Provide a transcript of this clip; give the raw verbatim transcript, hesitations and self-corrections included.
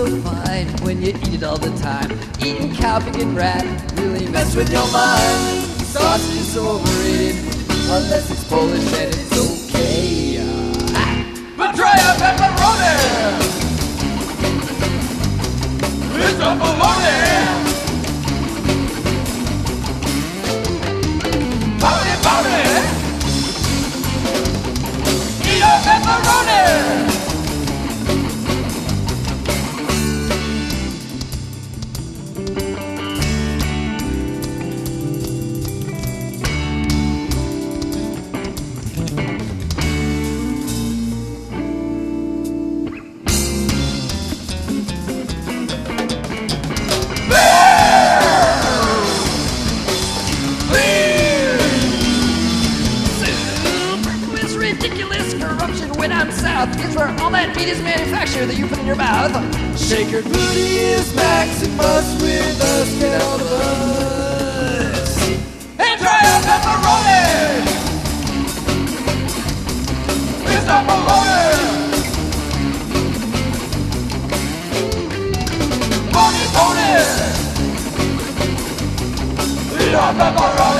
fine when you eat it all the time. Eating cow, pig, and rat really mess with your mind. Sausage is so overrated, unless it's Polish and it's okay. Ah. But try a pepperoni! It's a baloney! Pony, pony! Eat a pepperoni! It's where all that meat is manufactured that you put in your mouth. Shaker booty is Maximus with us, get all of us. And try a pepperoni! It's not baloney! Pony, pony! Eat a pepperoni!